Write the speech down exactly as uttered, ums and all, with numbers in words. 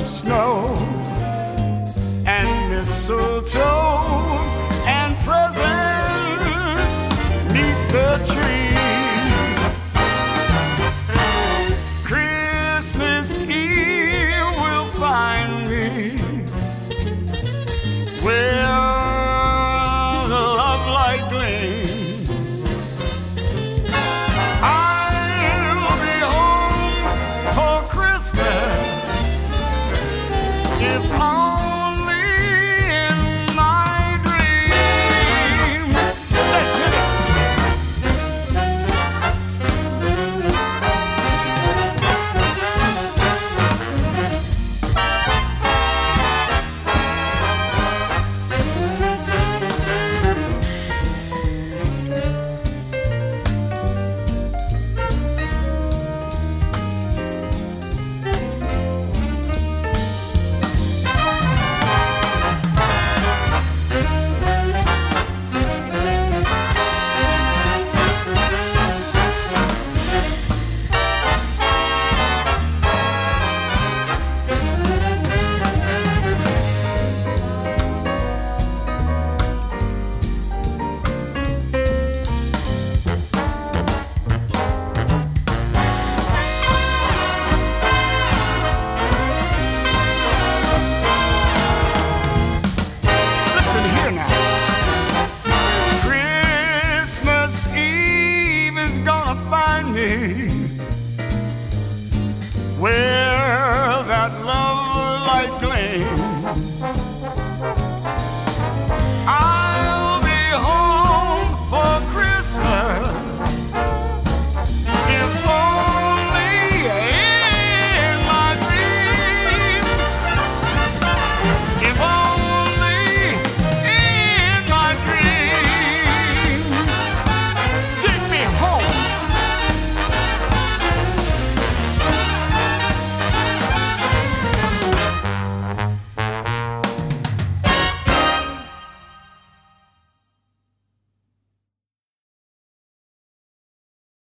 snow and mistletoe and presents neath the tree. Christmas Eve will find me where the love light gleams. I'll be home for Christmas, if only in my dreams. Let's hit it. Well,